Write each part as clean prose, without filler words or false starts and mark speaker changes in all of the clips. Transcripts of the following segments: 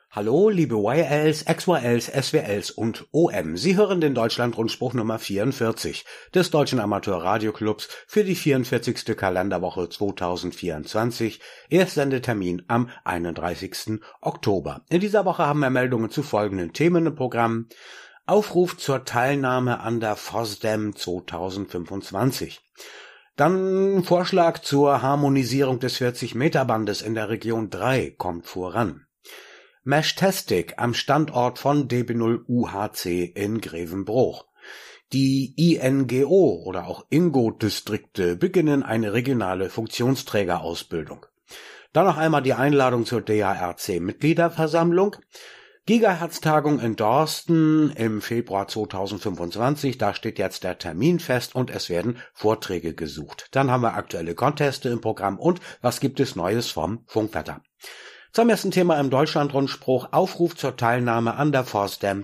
Speaker 1: Hallo, liebe YLs, XYLs, SWLs und OM. Sie hören den Deutschlandrundspruch Nummer 44 des Deutschen Amateurradioclubs für die 44. Kalenderwoche 2024. Erstsendetermin am 31. Oktober. In dieser Woche haben wir Meldungen zu folgenden Themen im Programm. Aufruf zur Teilnahme an der FOSDEM 2025. Dann Vorschlag zur Harmonisierung des 40-Meter-Bandes in der Region 3 kommt voran. Meshtastic am Standort von DB0 UHC in Grevenbruch. Die INGO oder auch INGO-Distrikte beginnen eine regionale Funktionsträgerausbildung. Dann noch einmal die Einladung zur DARC-Mitgliederversammlung. Gigahertz-Tagung in Dorsten im Februar 2025, da steht jetzt der Termin fest und es werden Vorträge gesucht. Dann haben wir aktuelle Conteste im Programm und was gibt es Neues vom Funkwetter. Zum ersten Thema im Deutschlandrundspruch: Aufruf zur Teilnahme an der FOSDEM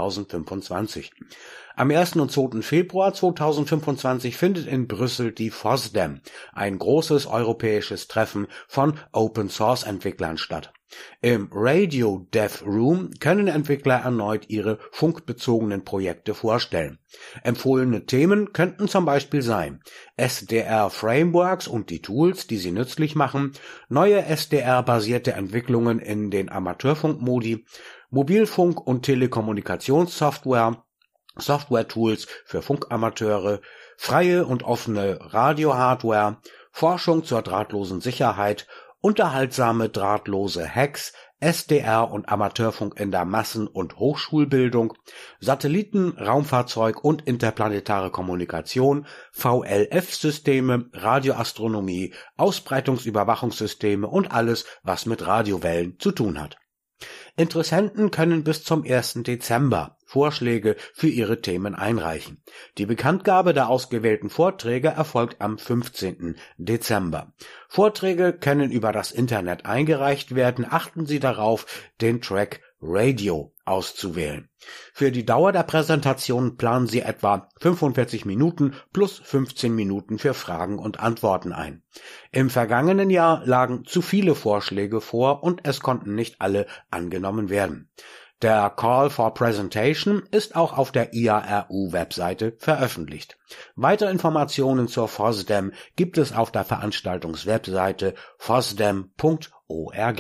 Speaker 1: 2025. Am 1. und 2. Februar 2025 findet in Brüssel die FOSDEM, ein großes europäisches Treffen von Open-Source-Entwicklern statt. Im Radio Dev Room können Entwickler erneut ihre funkbezogenen Projekte vorstellen. Empfohlene Themen könnten zum Beispiel sein: SDR-Frameworks und die Tools, die sie nützlich machen, neue SDR-basierte Entwicklungen in den Amateurfunkmodi, Mobilfunk- und Telekommunikationssoftware, Software-Tools für Funkamateure, freie und offene Radio-Hardware, Forschung zur drahtlosen Sicherheit, unterhaltsame drahtlose Hacks, SDR und Amateurfunk in der Massen- und Hochschulbildung, Satelliten, Raumfahrzeug und interplanetare Kommunikation, VLF-Systeme, Radioastronomie, Ausbreitungsüberwachungssysteme und alles, was mit Radiowellen zu tun hat. Interessenten können bis zum 1. Dezember Vorschläge für ihre Themen einreichen. Die Bekanntgabe der ausgewählten Vorträge erfolgt am 15. Dezember. Vorträge können über das Internet eingereicht werden. Achten Sie darauf, den Track Radio auszuwählen. Für die Dauer der Präsentation planen Sie etwa 45 Minuten plus 15 Minuten für Fragen und Antworten ein. Im vergangenen Jahr lagen zu viele Vorschläge vor und es konnten nicht alle angenommen werden. Der Call for Presentation ist auch auf der IARU-Webseite veröffentlicht. Weitere Informationen zur FOSDEM gibt es auf der Veranstaltungswebseite fosdem.org.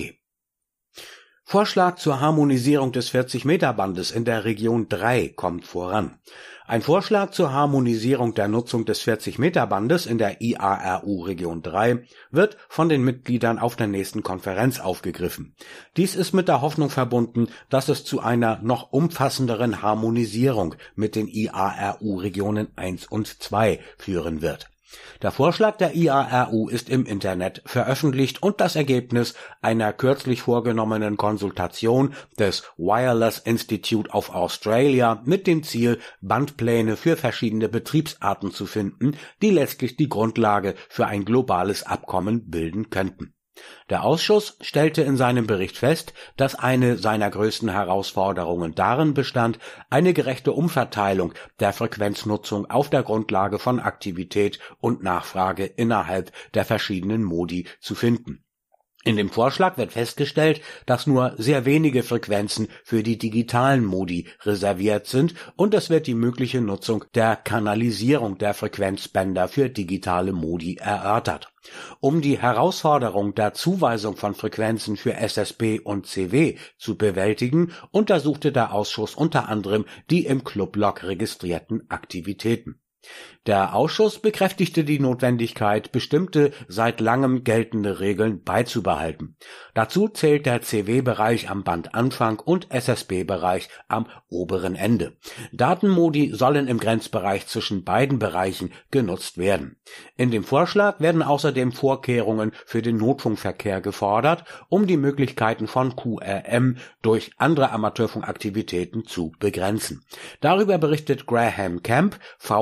Speaker 1: Vorschlag zur Harmonisierung des 40-Meter-Bandes in der Region 3 kommt voran. Ein Vorschlag zur Harmonisierung der Nutzung des 40-Meter-Bandes in der IARU-Region 3 wird von den Mitgliedern auf der nächsten Konferenz aufgegriffen. Dies ist mit der Hoffnung verbunden, dass es zu einer noch umfassenderen Harmonisierung mit den IARU-Regionen 1 und 2 führen wird. Der Vorschlag der IARU ist im Internet veröffentlicht und das Ergebnis einer kürzlich vorgenommenen Konsultation des Wireless Institute of Australia mit dem Ziel, Bandpläne für verschiedene Betriebsarten zu finden, die letztlich die Grundlage für ein globales Abkommen bilden könnten. Der Ausschuss stellte in seinem Bericht fest, dass eine seiner größten Herausforderungen darin bestand, eine gerechte Umverteilung der Frequenznutzung auf der Grundlage von Aktivität und Nachfrage innerhalb der verschiedenen Modi zu finden. In dem Vorschlag wird festgestellt, dass nur sehr wenige Frequenzen für die digitalen Modi reserviert sind und es wird die mögliche Nutzung der Kanalisierung der Frequenzbänder für digitale Modi erörtert. Um die Herausforderung der Zuweisung von Frequenzen für SSB und CW zu bewältigen, untersuchte der Ausschuss unter anderem die im Clublog registrierten Aktivitäten. Der Ausschuss bekräftigte die Notwendigkeit, bestimmte seit langem geltende Regeln beizubehalten. Dazu zählt der CW-Bereich am Bandanfang und SSB-Bereich am oberen Ende. Datenmodi sollen im Grenzbereich zwischen beiden Bereichen genutzt werden. In dem Vorschlag werden außerdem Vorkehrungen für den Notfunkverkehr gefordert, um die Möglichkeiten von QRM durch andere Amateurfunkaktivitäten zu begrenzen. Darüber berichtet Graham Camp,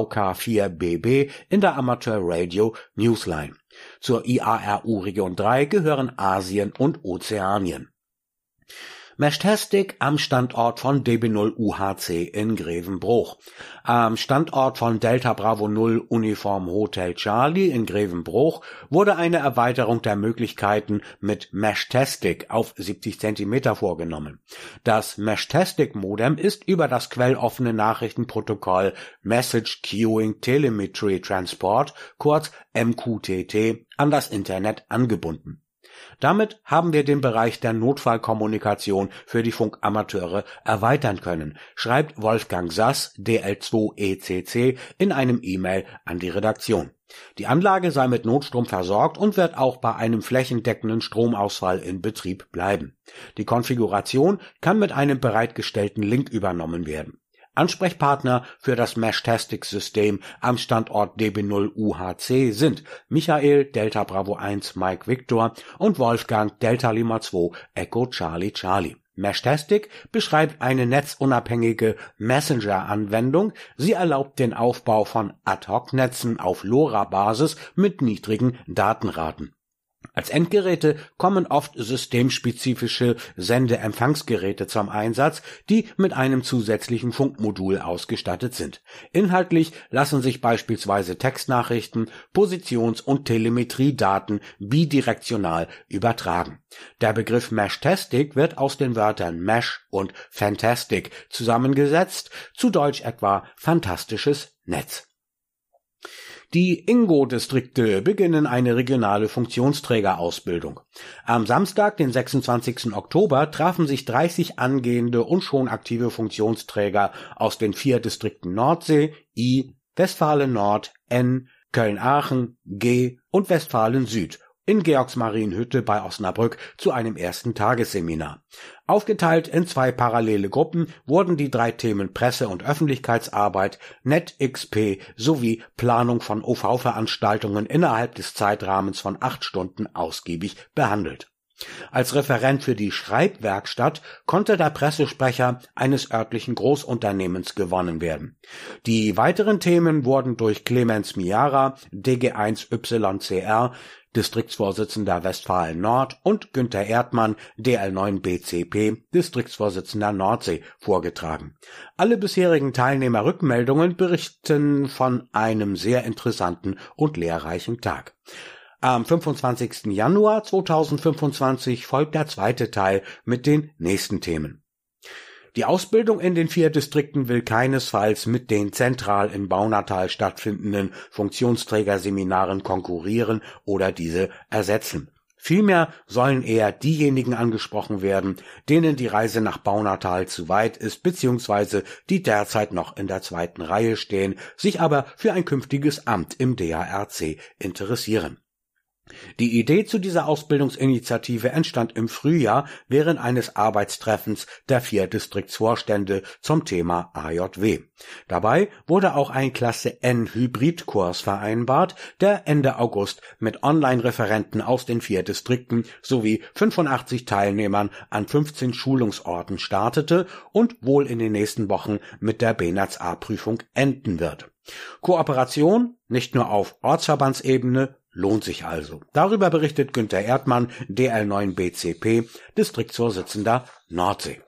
Speaker 1: VK4BB, in der Amateur Radio Newsline. Zur IARU Region 3 gehören Asien und Ozeanien. Meshtastic am Standort von DB0 UHC in Grevenbruch. Am Standort von Delta Bravo 0 Uniform Hotel Charlie in Grevenbruch wurde eine Erweiterung der Möglichkeiten mit Meshtastic auf 70 cm vorgenommen. Das Meshtastic-Modem ist über das quelloffene Nachrichtenprotokoll Message Queuing Telemetry Transport, kurz MQTT, an das Internet angebunden. Damit haben wir den Bereich der Notfallkommunikation für die Funkamateure erweitern können, schreibt Wolfgang Sass, DL2ECC, in einem E-Mail an die Redaktion. Die Anlage sei mit Notstrom versorgt und wird auch bei einem flächendeckenden Stromausfall in Betrieb bleiben. Die Konfiguration kann mit einem bereitgestellten Link übernommen werden. Ansprechpartner für das Meshtastic-System am Standort DB0 UHC sind Michael Delta Bravo 1 Mike Victor und Wolfgang Delta Lima 2 Echo Charlie Charlie. Meshtastic beschreibt eine netzunabhängige Messenger-Anwendung. Sie erlaubt den Aufbau von Ad-Hoc-Netzen auf LoRa-Basis mit niedrigen Datenraten. Als Endgeräte kommen oft systemspezifische Sende-Empfangsgeräte zum Einsatz, die mit einem zusätzlichen Funkmodul ausgestattet sind. Inhaltlich lassen sich beispielsweise Textnachrichten, Positions- und Telemetriedaten bidirektional übertragen. Der Begriff Meshtastic wird aus den Wörtern Mesh und Fantastic zusammengesetzt, zu Deutsch etwa fantastisches Netz. Die Ingo-Distrikte beginnen eine regionale Funktionsträgerausbildung. Am Samstag, den 26. Oktober, trafen sich 30 angehende und schon aktive Funktionsträger aus den 4 Distrikten Nordsee, I, Westfalen-Nord, N, Köln-Aachen, G und Westfalen-Süd in Georgsmarienhütte bei Osnabrück zu einem ersten Tagesseminar. Aufgeteilt in 2 parallele Gruppen wurden die 3 Themen Presse- und Öffentlichkeitsarbeit, NetXP sowie Planung von OV-Veranstaltungen innerhalb des Zeitrahmens von 8 Stunden ausgiebig behandelt. Als Referent für die Schreibwerkstatt konnte der Pressesprecher eines örtlichen Großunternehmens gewonnen werden. Die weiteren Themen wurden durch Clemens Miara, DG1YCR, Distriktsvorsitzender Westfalen-Nord, und Günther Erdmann, DL9BCP, Distriktsvorsitzender Nordsee, vorgetragen. Alle bisherigen Teilnehmerrückmeldungen berichten von einem sehr interessanten und lehrreichen Tag. Am 25. Januar 2025 folgt der zweite Teil mit den nächsten Themen. Die Ausbildung in den 4 Distrikten will keinesfalls mit den zentral in Baunatal stattfindenden Funktionsträgerseminaren konkurrieren oder diese ersetzen. Vielmehr sollen eher diejenigen angesprochen werden, denen die Reise nach Baunatal zu weit ist bzw. die derzeit noch in der 2. Reihe stehen, sich aber für ein künftiges Amt im DARC interessieren. Die Idee zu dieser Ausbildungsinitiative entstand im Frühjahr während eines Arbeitstreffens der 4 Distriktsvorstände zum Thema AJW. Dabei wurde auch ein Klasse N Hybridkurs vereinbart, der Ende August mit Online-Referenten aus den 4 Distrikten sowie 85 Teilnehmern an 15 Schulungsorten startete und wohl in den nächsten Wochen mit der BNetzA-Prüfung enden wird. Kooperation, nicht nur auf Ortsverbandsebene, lohnt sich also. Darüber berichtet Günther Erdmann, DL9BCP, Distriktsvorsitzender Nordsee.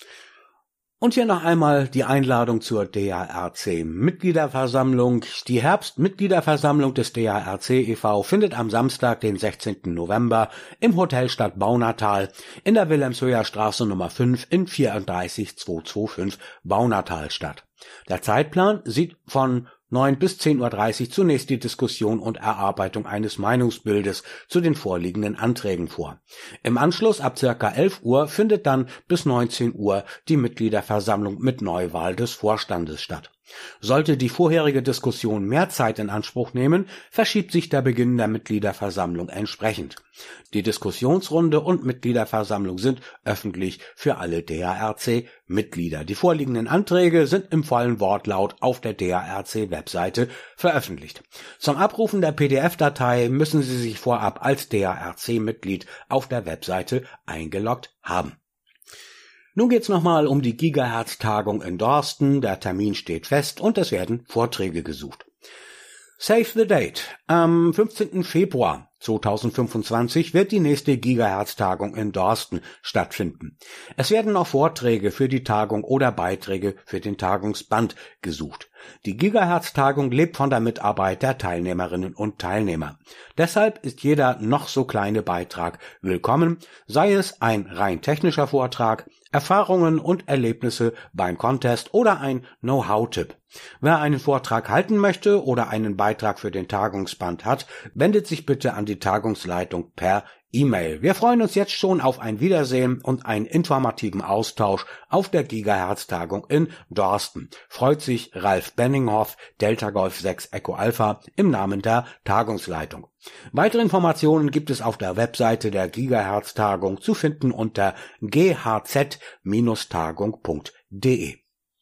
Speaker 1: Und hier noch einmal die Einladung zur DARC-Mitgliederversammlung. Die Herbstmitgliederversammlung des DARC e.V. findet am Samstag, den 16. November im Hotel Stadt Baunatal in der Wilhelmshöher Straße Nummer 5 in 34225 Baunatal statt. Der Zeitplan sieht von 9 bis 10:30 Uhr zunächst die Diskussion und Erarbeitung eines Meinungsbildes zu den vorliegenden Anträgen vor. Im Anschluss ab ca. 11 Uhr findet dann bis 19 Uhr die Mitgliederversammlung mit Neuwahl des Vorstandes statt. Sollte die vorherige Diskussion mehr Zeit in Anspruch nehmen, verschiebt sich der Beginn der Mitgliederversammlung entsprechend. Die Diskussionsrunde und Mitgliederversammlung sind öffentlich für alle DARC-Mitglieder. Die vorliegenden Anträge sind im vollen Wortlaut auf der DARC-Webseite veröffentlicht. Zum Abrufen der PDF-Datei müssen Sie sich vorab als DARC-Mitglied auf der Webseite eingeloggt haben. Nun geht's nochmal um die Gigahertz-Tagung in Dorsten. Der Termin steht fest und es werden Vorträge gesucht. Save the date. Am 15. Februar 2025 wird die nächste Gigahertz-Tagung in Dorsten stattfinden. Es werden noch Vorträge für die Tagung oder Beiträge für den Tagungsband gesucht. Die Gigahertz-Tagung lebt von der Mitarbeit der Teilnehmerinnen und Teilnehmer. Deshalb ist jeder noch so kleine Beitrag willkommen, sei es ein rein technischer Vortrag, Erfahrungen und Erlebnisse beim Contest oder ein Know-how-Tipp. Wer einen Vortrag halten möchte oder einen Beitrag für den Tagungsband hat, wendet sich bitte an die Tagungsleitung per E-Mail. Wir freuen uns jetzt schon auf ein Wiedersehen und einen informativen Austausch auf der Gigahertz-Tagung in Dorsten. Freut sich Ralf Benninghoff, Delta Golf 6 Echo Alpha im Namen der Tagungsleitung. Weitere Informationen gibt es auf der Webseite der Gigahertz-Tagung zu finden unter ghz-tagung.de.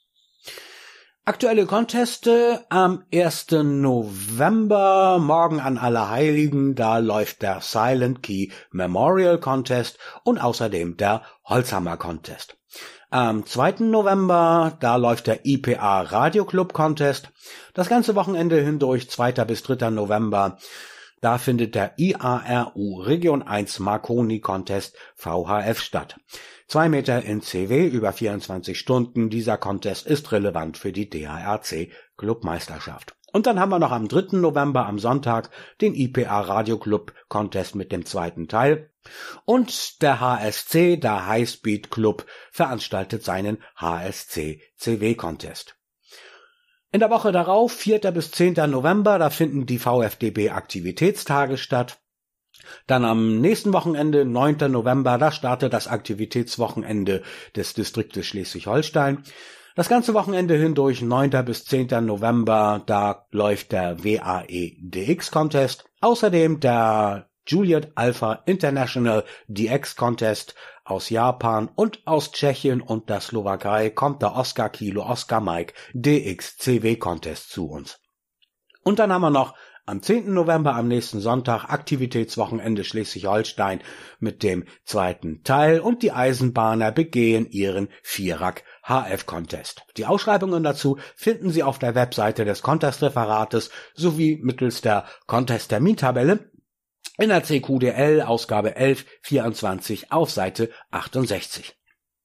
Speaker 1: Aktuelle Conteste am 1. November, morgen an Allerheiligen, da läuft der Silent Key Memorial Contest und außerdem der Holzhammer Contest. Am 2. November, da läuft der IPA Radio Club Contest. Das ganze Wochenende hindurch, 2. bis 3. November, da findet der IARU Region 1 Marconi Contest VHF statt. 2 Meter in CW über 24 Stunden. Dieser Contest ist relevant für die DHRC Clubmeisterschaft. Und dann haben wir noch am 3. November am Sonntag den IPA Radio Club Contest mit dem 2. Teil. Und der HSC, der Highspeed Club, veranstaltet seinen HSC CW Contest. In der Woche darauf, 4. bis 10. November, da finden die VfDB Aktivitätstage statt. Dann am nächsten Wochenende, 9. November, da startet das Aktivitätswochenende des Distriktes Schleswig-Holstein. Das ganze Wochenende hindurch, 9. bis 10. November, da läuft der WAE DX Contest. Außerdem der Juliet Alpha International DX Contest aus Japan und aus Tschechien und der Slowakei kommt der Oscar Kilo Oscar Mike DX CW Contest zu uns. Und dann haben wir noch am 10. November, am nächsten Sonntag, Aktivitätswochenende Schleswig-Holstein mit dem 2. Teil und die Eisenbahner begehen ihren Vierak HF-Contest. Die Ausschreibungen dazu finden Sie auf der Webseite des Contest-Referates sowie mittels der Contest-Termintabelle in der CQDL Ausgabe 11/24 auf Seite 68.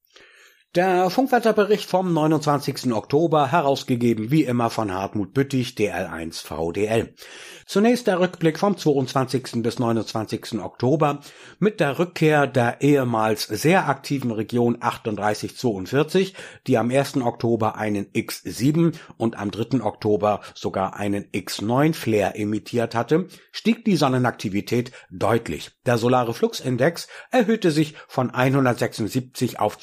Speaker 1: Der Funkwetterbericht vom 29. Oktober, herausgegeben wie immer von Hartmut Büttig, DL1 VDL. Zunächst der Rückblick vom 22. bis 29. Oktober mit der Rückkehr der ehemals sehr aktiven Region 3842, die am 1. Oktober einen X7 und am 3. Oktober sogar einen X9 Flare emittiert hatte, stieg die Sonnenaktivität deutlich. Der solare Fluxindex erhöhte sich von 176 auf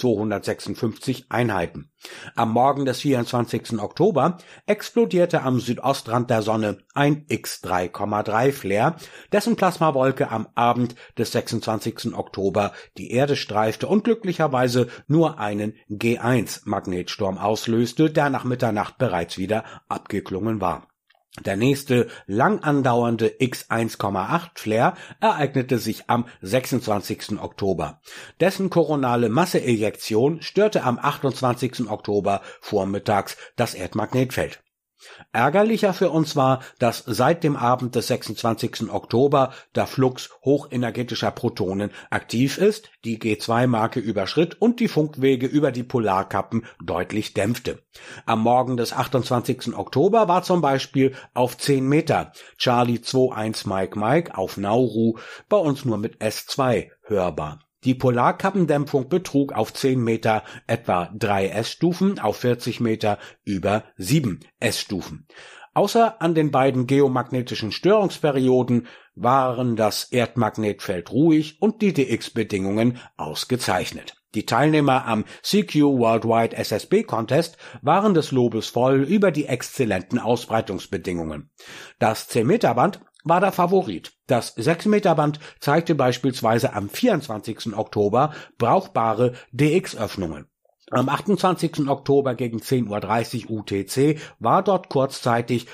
Speaker 1: 256 Einheiten. Am Morgen des 24. Oktober explodierte am Südostrand der Sonne ein X3,3 Flare, dessen Plasmawolke am Abend des 26. Oktober die Erde streifte und glücklicherweise nur einen G1-Magnetsturm auslöste, der nach Mitternacht bereits wieder abgeklungen war. Der nächste lang andauernde X1,8 Flare ereignete sich am 26. Oktober. Dessen koronale Masseejektion störte am 28. Oktober vormittags das Erdmagnetfeld. Ärgerlicher für uns war, dass seit dem Abend des 26. Oktober der Flux hochenergetischer Protonen aktiv ist, die G2-Marke überschritt und die Funkwege über die Polarkappen deutlich dämpfte. Am Morgen des 28. Oktober war zum Beispiel auf 10 Meter Charlie 21 Mike Mike auf Nauru bei uns nur mit S2 hörbar. Die Polarkappendämpfung betrug auf 10 Meter etwa 3 S-Stufen, auf 40 Meter über 7 S-Stufen. Außer an den beiden geomagnetischen Störungsperioden waren das Erdmagnetfeld ruhig und die DX-Bedingungen ausgezeichnet. Die Teilnehmer am CQ Worldwide SSB Contest waren des Lobes voll über die exzellenten Ausbreitungsbedingungen. Das 10-Meter-Band war der Favorit. Das 6-Meter-Band zeigte beispielsweise am 24. Oktober brauchbare DX-Öffnungen. Am 28. Oktober gegen 10:30 Uhr UTC war dort kurzzeitig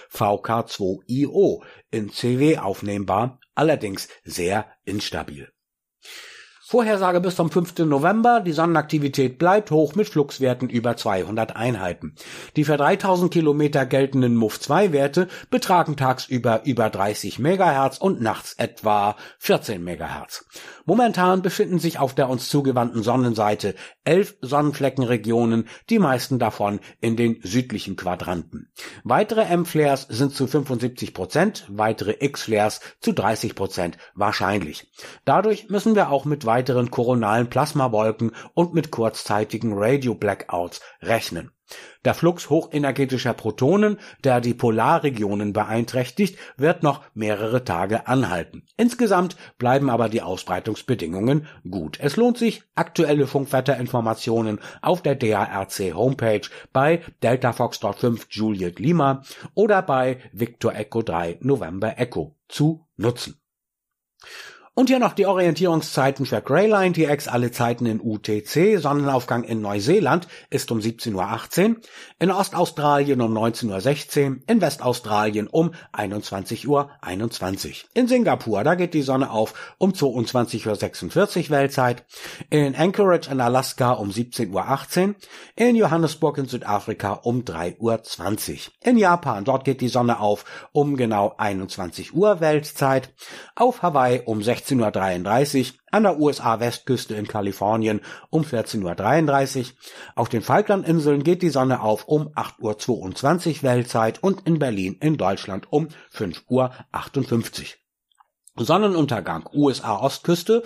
Speaker 1: VK2IO in CW aufnehmbar, allerdings sehr instabil. Vorhersage bis zum 5. November. Die Sonnenaktivität bleibt hoch mit Fluxwerten über 200 Einheiten. Die für 3000 Kilometer geltenden MUF-2-Werte betragen tagsüber über 30 MHz und nachts etwa 14 MHz. Momentan befinden sich auf der uns zugewandten Sonnenseite 11 Sonnenfleckenregionen, die meisten davon in den südlichen Quadranten. Weitere M-Flares sind zu 75%, weitere X-Flares zu 30% wahrscheinlich. Dadurch müssen wir auch mit weiteren koronalen Plasmawolken und mit kurzzeitigen Radio-Blackouts rechnen. Der Flux hochenergetischer Protonen, der die Polarregionen beeinträchtigt, wird noch mehrere Tage anhalten. Insgesamt bleiben aber die Ausbreitungsbedingungen gut. Es lohnt sich, aktuelle Funkwetterinformationen auf der DARC Homepage bei Delta Foxtrot 5 Juliet Lima oder bei Victor Echo 3 November Echo zu nutzen. Und hier noch die Orientierungszeiten für Greyline TX, alle Zeiten in UTC. Sonnenaufgang in Neuseeland ist um 17:18 Uhr, in Ostaustralien um 19:16 Uhr, in Westaustralien um 21:21 Uhr. In Singapur, da geht die Sonne auf um 22:46 Uhr Weltzeit, in Anchorage in Alaska um 17:18 Uhr, in Johannesburg in Südafrika um 3:20 Uhr. In Japan, dort geht die Sonne auf um genau 21 Uhr Weltzeit, auf Hawaii um 16:33 Uhr, an der USA-Westküste in Kalifornien um 14:33 Uhr, auf den Falklandinseln geht die Sonne auf um 8:22 Uhr Weltzeit und in Berlin in Deutschland um 5:58 Uhr. Sonnenuntergang USA-Ostküste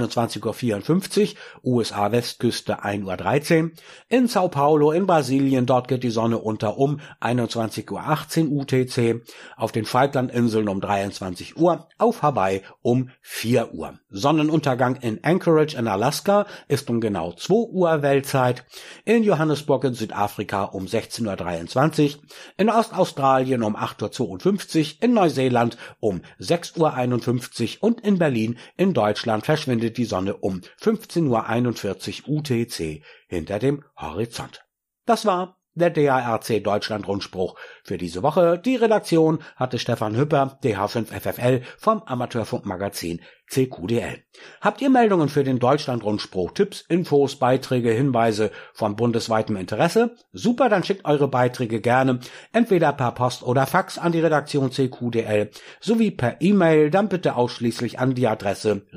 Speaker 1: 21:54 Uhr, USA-Westküste 1:13 Uhr, in Sao Paulo in Brasilien, dort geht die Sonne unter um 21:18 Uhr UTC, auf den Falklandinseln um 23 Uhr, auf Hawaii um 4 Uhr. Sonnenuntergang in Anchorage in Alaska ist um genau 2 Uhr Weltzeit, in Johannesburg in Südafrika um 16:23 Uhr, in Ostaustralien um 8:52 Uhr, in Neuseeland um 6:51 Uhr und in Berlin in Deutschland verschwindet die Sonne um 15:41 Uhr UTC hinter dem Horizont. Das war der DARC Deutschland Rundspruch für diese Woche. Die Redaktion hatte Stefan Hüpper, DH5FFL vom Amateurfunkmagazin CQDL. Habt ihr Meldungen für den Deutschland-Rundspruch, Tipps, Infos, Beiträge, Hinweise von bundesweitem Interesse? Super, dann schickt eure Beiträge gerne entweder per Post oder Fax an die Redaktion CQDL sowie per E-Mail, dann bitte ausschließlich an die Adresse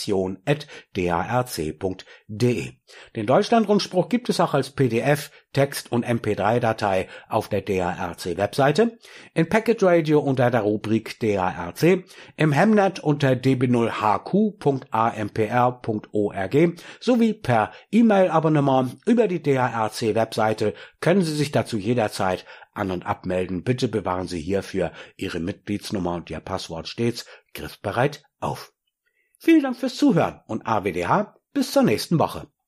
Speaker 1: redaktion@darc.de. Den Deutschland-Rundspruch gibt es auch als PDF, Text- und MP3-Datei auf der DARC-Webseite, in Packet Radio unter der Rubrik DARC, im Hemnet unter db0hq.ampr.org sowie per E-Mail-Abonnement über die DARC-Webseite können Sie sich dazu jederzeit an- und abmelden. Bitte bewahren Sie hierfür Ihre Mitgliedsnummer und Ihr Passwort stets griffbereit auf. Vielen Dank fürs Zuhören und AWDH bis zur nächsten Woche.